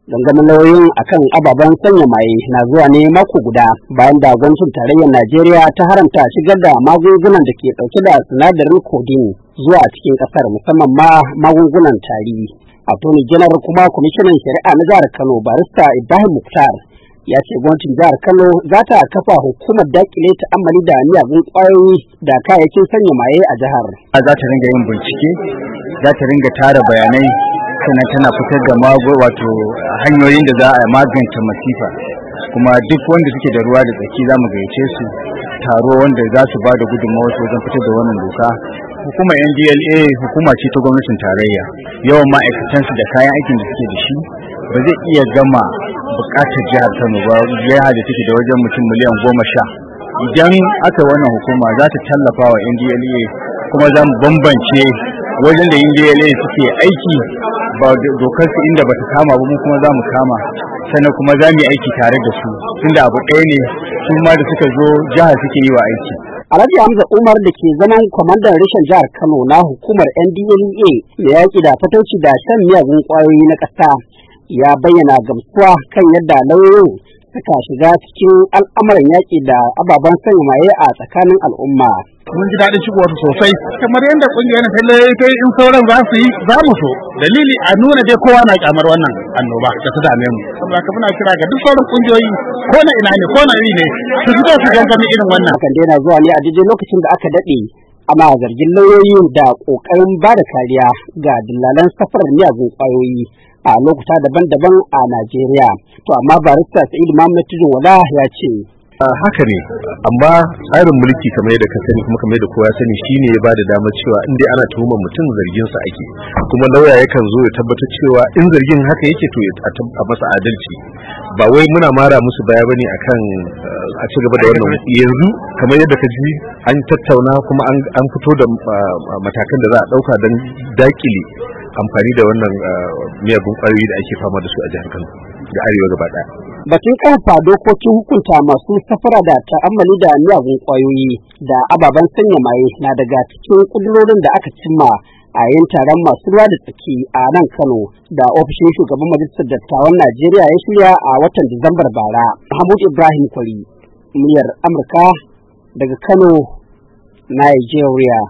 Gangamin lauyoyin akan ababen sanya maye na zuwa ne mako guda bayan da gwamnatin tarayyar Najeriya ta haramta shigar da magungunan da ke dauke da sinadarin codeine zuwa cikin kasar, musamman ma magungunan tari. Attorney General kuma kwamishinan shari'a na jihar Kano barista Ibrahim Mukhtar ya ce gwamnatin jihar Kano za ta kafa hukumar dakile ta'ammali da miyagun kwayoyi da kayayyakin sanya maye a jihar. Za ta ringa yin bincike, za ta ringa tara bayanai, sannan tana fitar da hanyoyin da za a magance masifa, kuma duk wanda suke da ruwa da tsaki za mu gayyace su taro wanda za su ba da gudunmawa wajen fitar da wannan doka. Hukumar NDLA hukuma ce ta gwamnatin tarayya, yawan ma'aikatansu da kayan aikin da suke da shi ba zai iya gama bukatar jihar Kano ba, jiha da take da wajen mutum miliyan 10. Idan aka wannan hukuma za ta tallafa wa NDLA, kuma za mu bambance wajen da NDLA suke aiki ba dokar su inda bata kama ba, mu kuma za mu kama, sannan kuma za mu yi aiki tare da su tunda abu ɗaya ne, su ma da suka zo jihar suke yi wa aiki. Alhaji Hamza Umar da ke zaman kwamandan reshen jihar Kano na hukumar NDLA da yaƙi da fatauci da shan miyagun ƙwayoyi na ƙasa ya bayyana gamsuwa kan yadda lauyoyin suka shiga cikin al'amuran yaƙi da ababen sanya maye a tsakanin al'umma. Mun ji daɗin shigowar sosai, kamar yadda ƙungiyar ta yi in sauran za su yi za mu so. Dalili a nuna dai kowa na kyamar wannan annoba da ta dame mu. Saboda haka muna kira ga duk sauran ƙungiyoyi ko na ina ne ko na iri ne su fito su gangami irin wannan. Hakan dai na zuwa ne a daidai lokacin da aka daɗe ana zargin lauyoyi da ƙoƙarin ba da kariya ga dillalan safarar miyagun ƙwayoyi a lokuta daban-daban a Najeriya. To amma barista Sa'id Muhammad Tudun Wada ya ce haka ne, amma tsarin mulki kamar yadda ka sani kuma kamar yadda kowa ya sani shine ya bada damar cewa in dai ana tuhumar mutum zargin sa ake, kuma lauya yakan zo ya tabbatar cewa in zargin haka yake to a masa adalci. Ba wai muna mara musu baya bane akan a ci gaba da wannan. Yanzu kamar yadda ka ji an tattauna kuma an fito da matakan da za a dauka don dakile amfani da wannan miyagun kwayoyi da ake fama da su a jihar Kano da arewa gaba daya. Batun karfa dokokin hukunta masu safara da ta'ammali da miyagun kwayoyi da ababen sanya maye na daga cikin kudurorin da aka cimma a yin taron masu ruwa da tsaki a nan Kano da ofishin shugaban majalisar dattawan Najeriya ya shirya a watan Disambar bara. Mahmud Ibrahim Kwari, muryar Amurka daga Kano, Nigeria.